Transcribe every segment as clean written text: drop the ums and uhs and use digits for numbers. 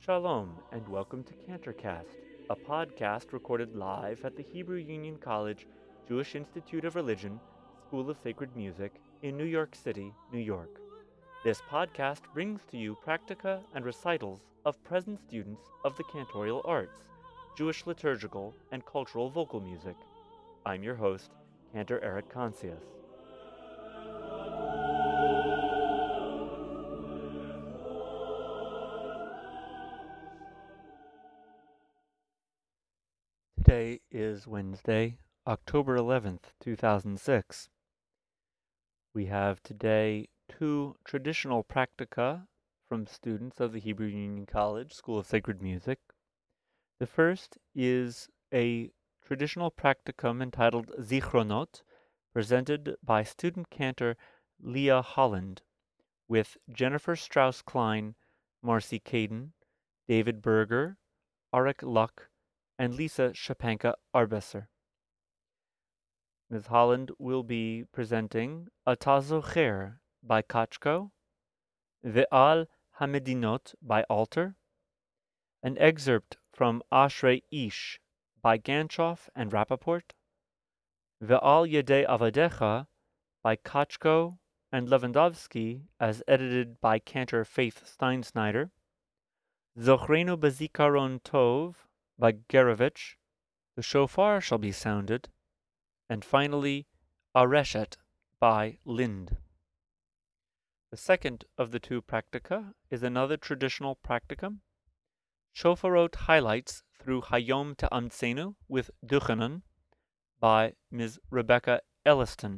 Shalom, and welcome to CantorCast, a podcast recorded live at the Hebrew Union College Jewish Institute of Religion, School of Sacred Music in New York City, New York. This podcast brings to you practica and recitals of present students of the cantorial arts, Jewish liturgical and cultural vocal music. I'm your host, Cantor Eric Concius. Today is Wednesday, October 11th, 2006. We have today two traditional practica from students of the Hebrew Union College School of Sacred Music. The first is a traditional practicum entitled Zichronot, presented by student cantor Leah Holland, with Jennifer Strauss-Klein, Marcy Caden, David Berger, Arik Luck, and Lisa Shapanka-Arbesser. Ms. Holland will be presenting Ata Zocher by Kachko, Ve'al Hamedinot by Alter, an excerpt from Ashrei Ish by Ganchoff and Rappaport, Ve'al Yedei Avadecha by Kachko and Lewandowski as edited by cantor Faith Steinsnyder, Zochrenu Bezikaron Tov by Gerovich, The Shofar Shall Be Sounded, and finally, Areshet by Lind. The second of the two practica is another traditional practicum, Shofarot Highlights through Hayom Ta'amtzenu with Duchanan by Ms. Rebecca Elliston.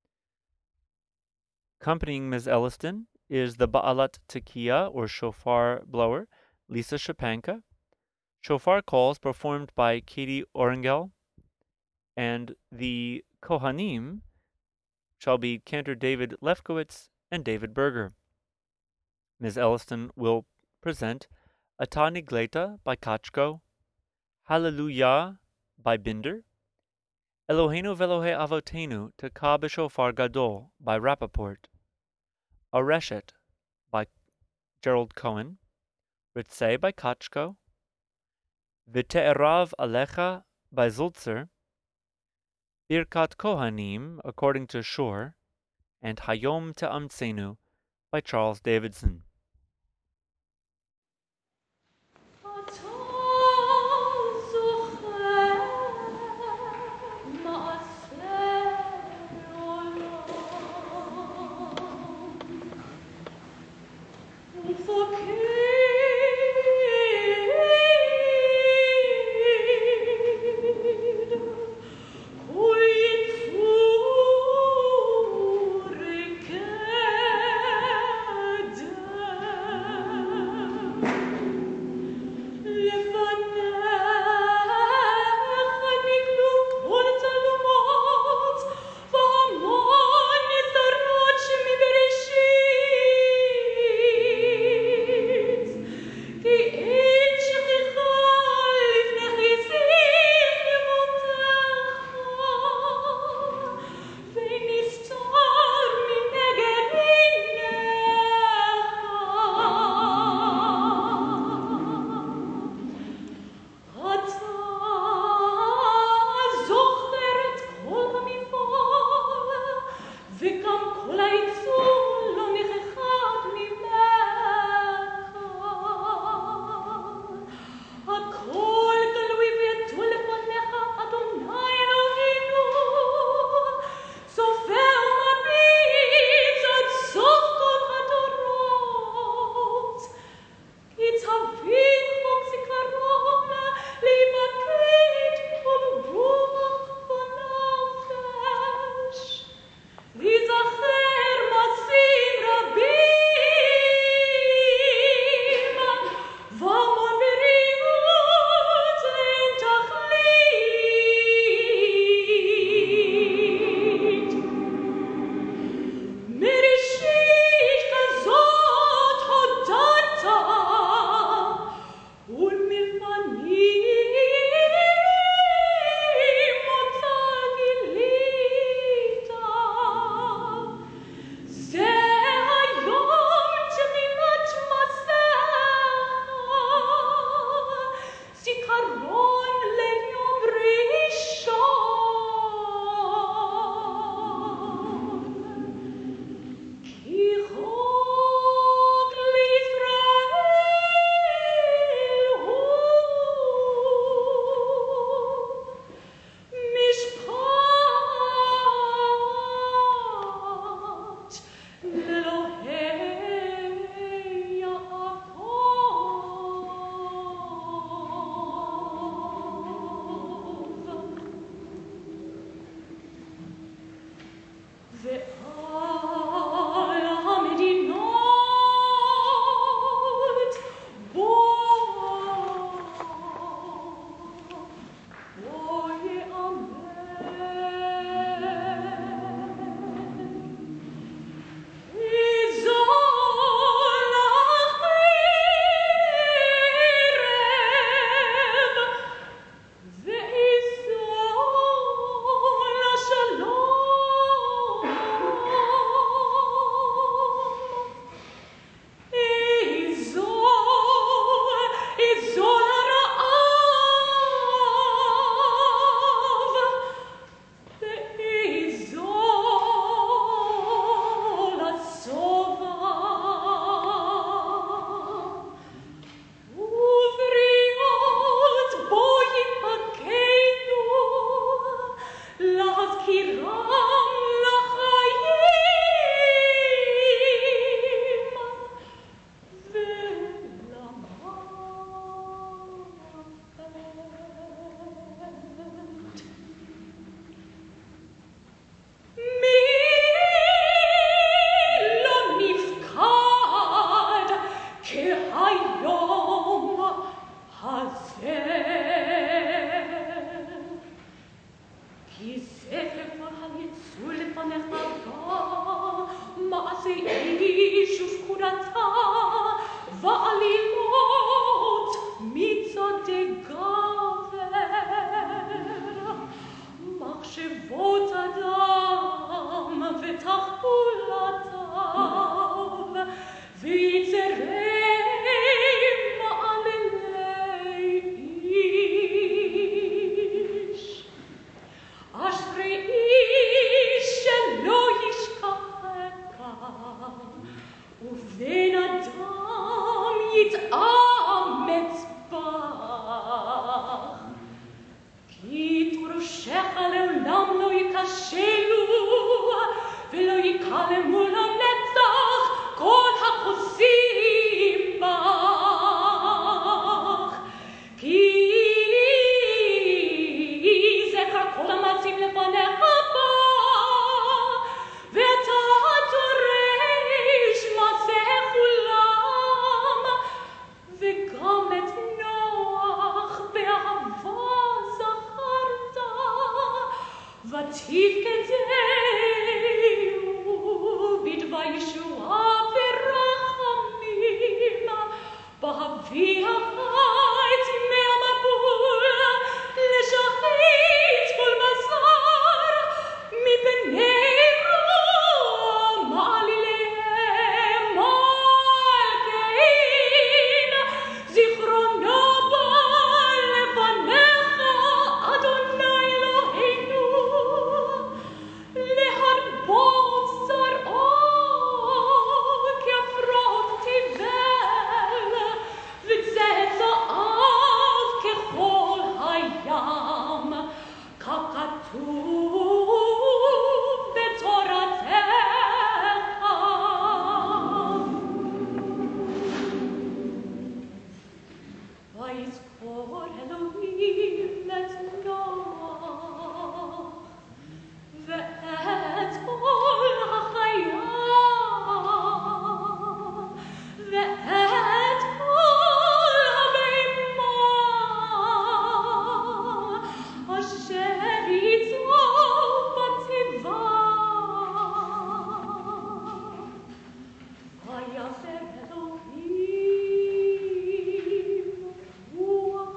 Accompanying Ms. Elliston is the Ba'alat Tekiah, or shofar blower, Lisa Shapanka, shofar calls performed by Katie Orengel, and the Kohanim shall be cantor David Lefkowitz and David Berger. Ms. Elliston will present Ata Nigleta by Kachko, Hallelujah by Binder, Eloheinu Velohe Avotenu Teka B'Shofar Gadol by Rappaport, Areshet by Gerald Cohen, Ritzei by Kachko, V'Te'erav Alecha by Zultzer, Birkat Kohanim according to Shor, and Hayom Ta'amtzenu by Charles Davidson. כי זכר כבר היצור לפניך בא, מעשה איש ופקודתה, ועלילות מצעדי גבר. מחשבות אדם ותחבולתיו, ויצרי מעללי איש. אשרי איש שלא ישכחך, ובן אדם יתאמץ בך. כי תורשך לעולם לא ייכשלו, ולא יקלמו לנצח כל החוסים בך. כי זכר כל המעשים לפניך בא, ואתה דורש מעשה כולם, וגם את נוח באהבה זכרת, ותפקדהו בדבר ישועה ורחמים, בהביא החיץ מהמבול, לשחית כל בשר, מפני רע מעליליהם מלכין. זיכרונו בא לפניך, אדוני אלוהינו, להרבות זרעו כעפרות תבל, וצאצאיו ככל הים, ככתוב בתורתך. ויזכור אלוהים את נוח ואת כל החיה, ואת כל הבהמה, אשר יצאו בצבא. ויפר אלוהים רוח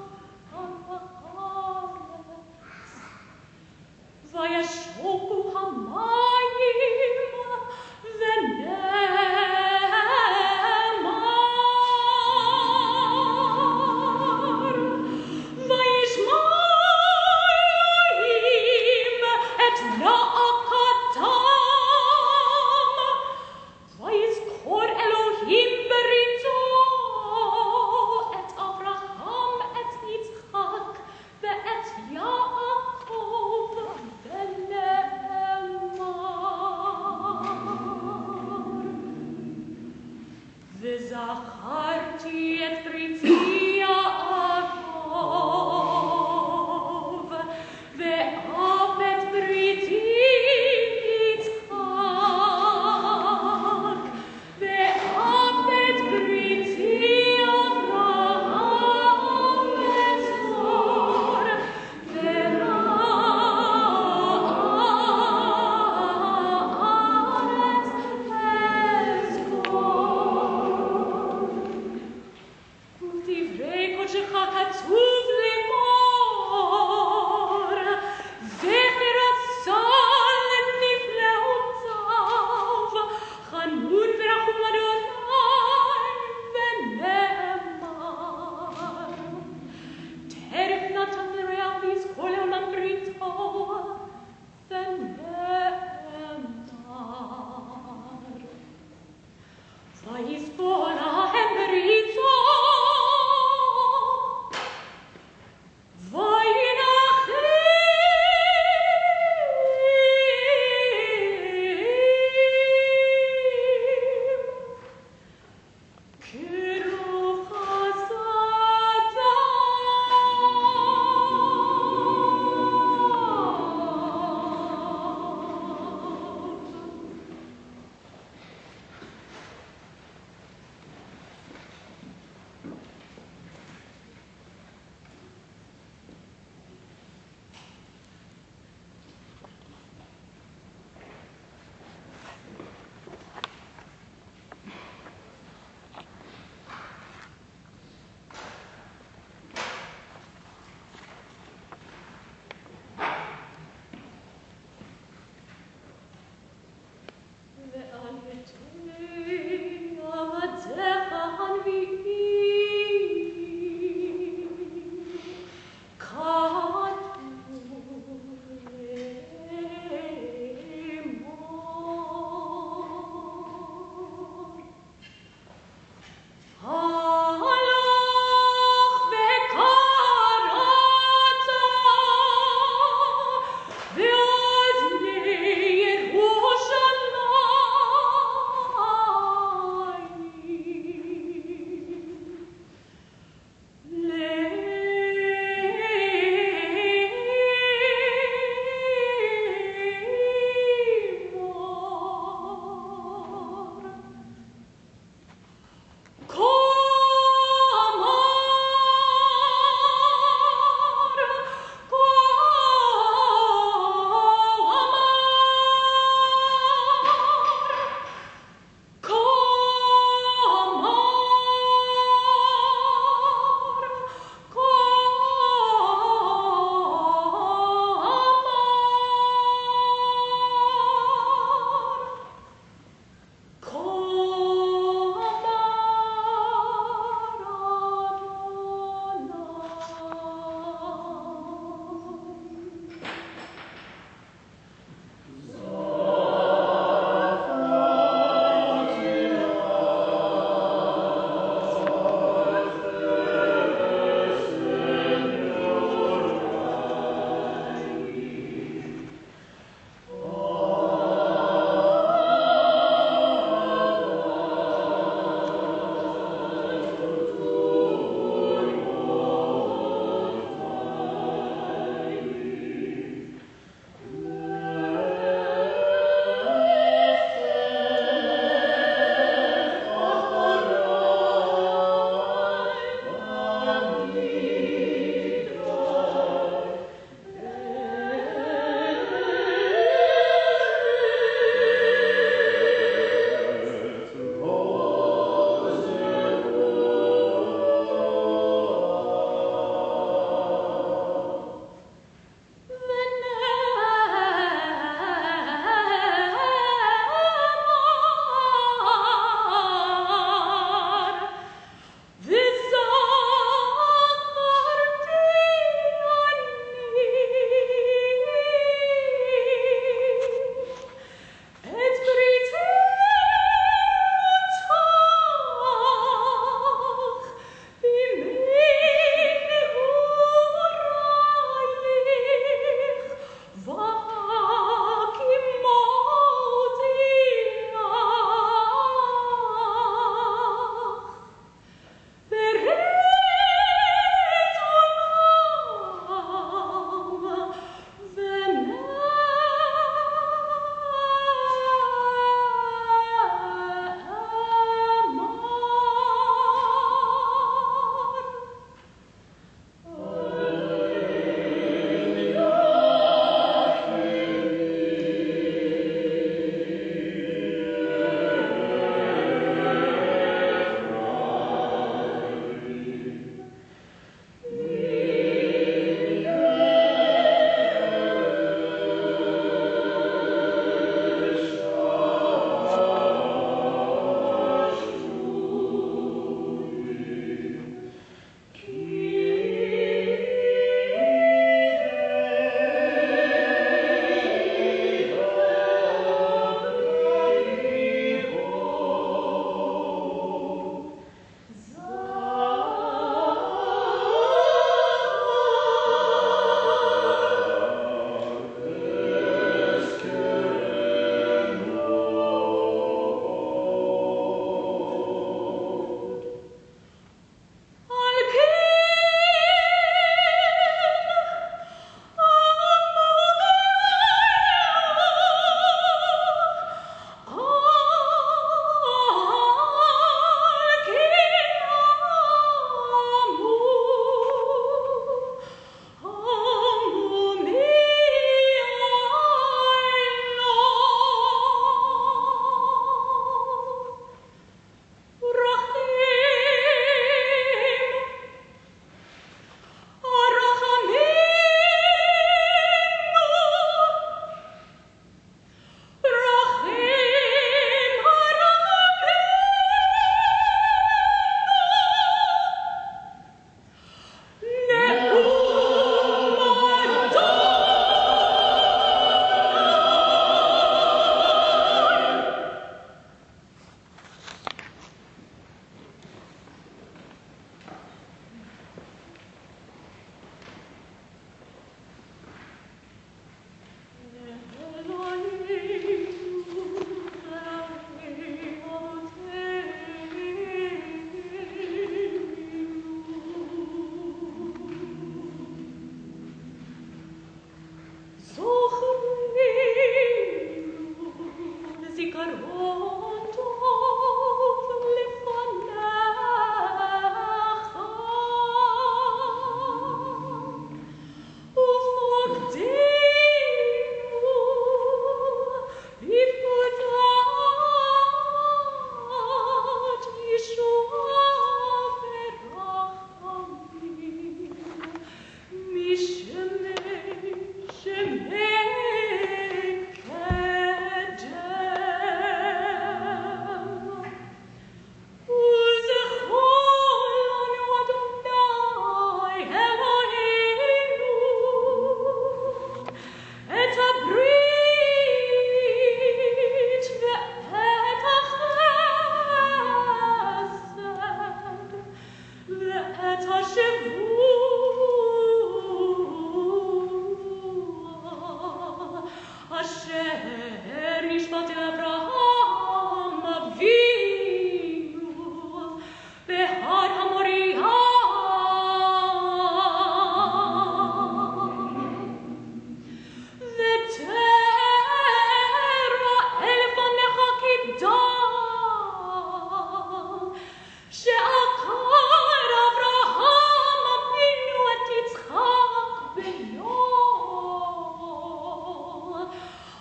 הארץ, וישוקו המים ונאמר, וישמע אלוהים את נאקתם, ויזכור אלוהים בריתו את אברהם, את יצחק ואת יעקב, ונאמר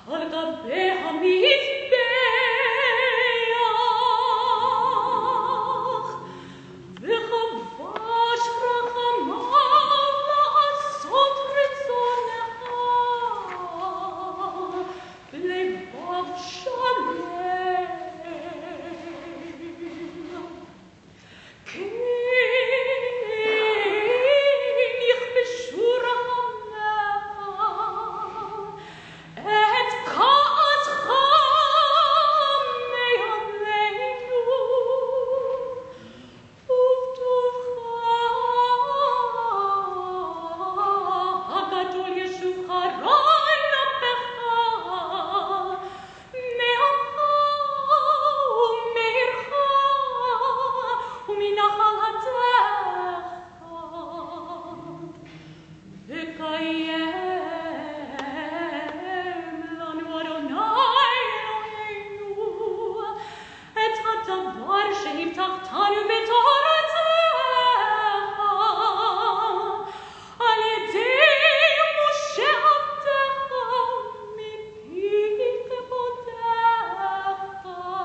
על גבי המזבח, וחבש רחמיו לעשות רצונך, בלבב שלם. כן יכבשו רחמיך את כעסך מעלינו, ובטובך הגדול ישוב חרון אפך מעמך ומעירך ומנחל הדרך, וקיים לנו אדוני אלוהינו את הדבר שהבטחתנו בתורתך על ידי משה עבדך מפי כבודך,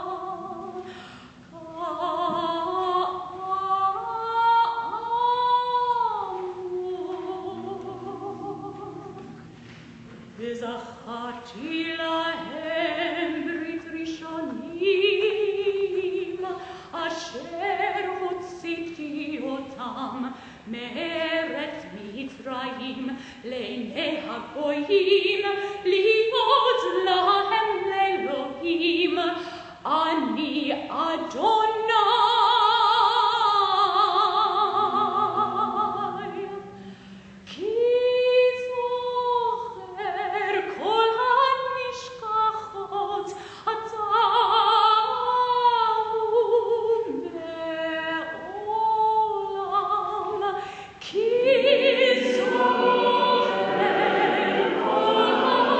וזכרתי להם ברית ראשונים אשר הוצאתי אותם מארץ מצרים לעיני הגויים להיות להם לאלוהים. אני אדוני. כי זוכר כל הנשכחות אתה ומעולם, כי זוכר כל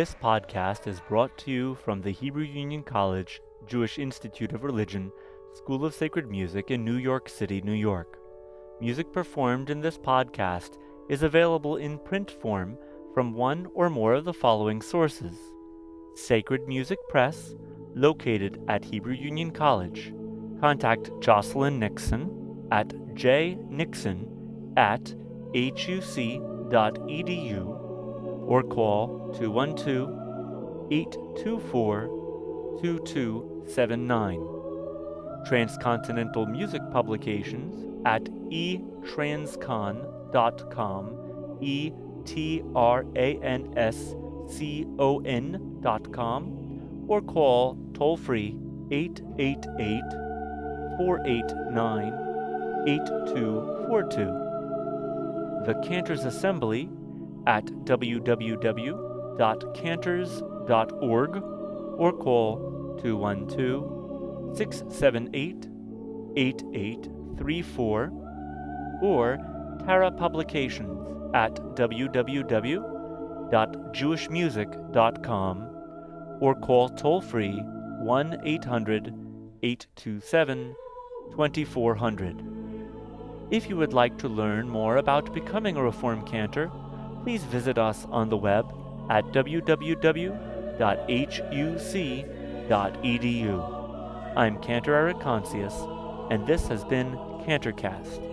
This podcast is brought to you from the Hebrew Union College Jewish Institute of Religion, School of Sacred Music in New York City, New York. Music performed in this podcast is available in print form from one or more of the following sources: Sacred Music Press, located at Hebrew Union College. Contact Jocelyn Nixon at jnixon@huc.edu or call 212-824-2279. Transcontinental Music Publications at etranscon.com, etranscon.com, or call toll-free 888-489-8242. The Cantors Assembly at www.cantors.org or call 212-678-8834, or Tara Publications at www.jewishmusic.com or call toll-free 1-800-827-2400. If you would like to learn more about becoming a Reformed Cantor, please visit us on the web at www.huc.edu. I'm Cantor Eric Concius, and this has been CantorCast.